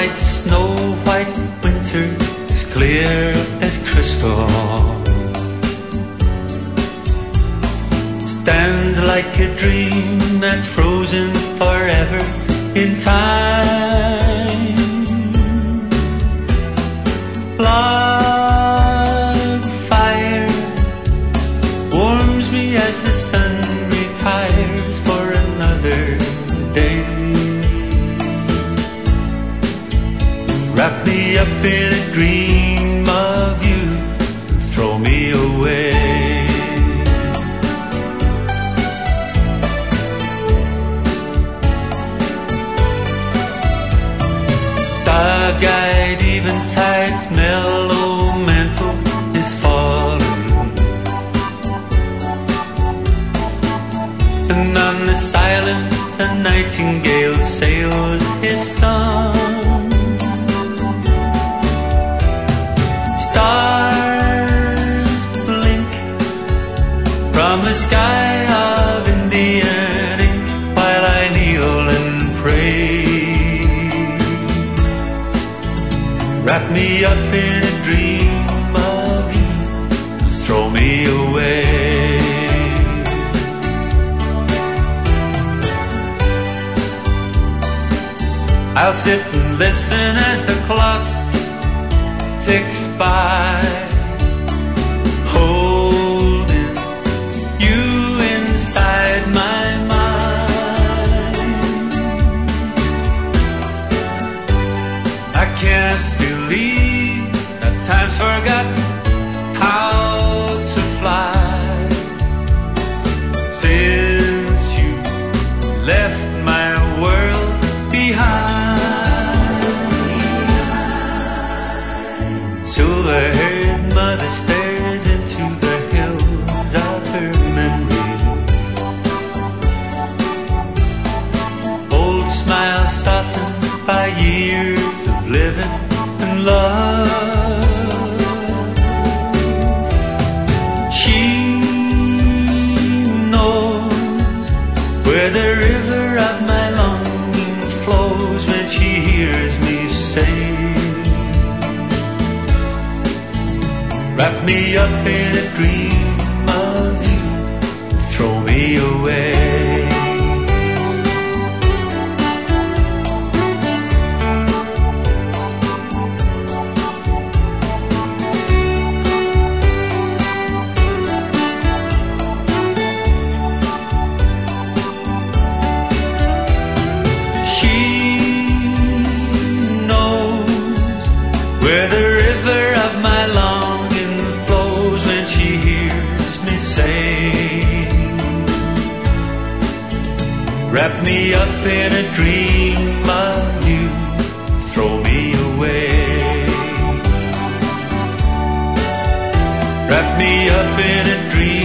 white, snow white winter is clear as crystal, stands like a dream that's frozen forever in time. Log fire warms me as the sun retires for another day. Wrap me up in a dream of you, throw me away. Dark-eyed eventide's mellow mantle is falling, and on the silence a nightingale sails his song. Stars blink from the sky of Indian ink while I kneel and pray. Wrap me up in a dream of you, throw me away. I'll sit and listen as the clock ticks by, holding you inside my mind. I can't believe that time's forgotten how to fly since you left my world behind. Silver-haired mother stares into the hills of her memory. Old smile softened by years of living and love. She knows where the river of my longing flows when she hears me say, wrap me up in a dream of you, throw me away. She knows where the river of my longing flows when she hears me say, wrap me up in a dream of you, throw me away. Wrap me up in a dream